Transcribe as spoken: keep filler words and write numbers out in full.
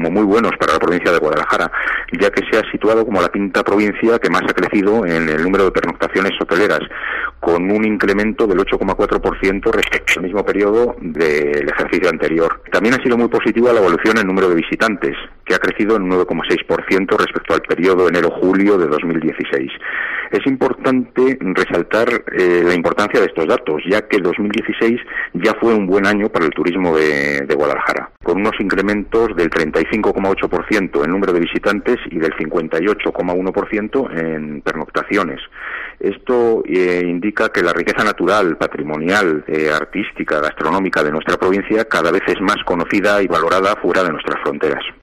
como muy buenos para la provincia de Guadalajara, ya que se ha situado como la quinta provincia que más ha crecido en el número de pernoctaciones hoteleras, con un incremento del ocho coma cuatro por ciento respecto al mismo periodo del ejercicio anterior. También ha sido muy positiva la evolución en el número de visitantes, que ha crecido en un nueve coma seis por ciento respecto al periodo enero-julio de dos mil dieciséis. Es importante resaltar eh, la importancia de estos datos, ya que dos mil dieciséis ya fue un buen año para el turismo de, de Guadalajara, con unos incrementos del treinta y cinco coma ocho por ciento en número de visitantes y del cincuenta y ocho coma uno por ciento en pernoctaciones. Esto eh, indica que la riqueza natural, patrimonial, eh, artística, gastronómica de nuestra provincia cada vez es más conocida y valorada fuera de nuestras fronteras.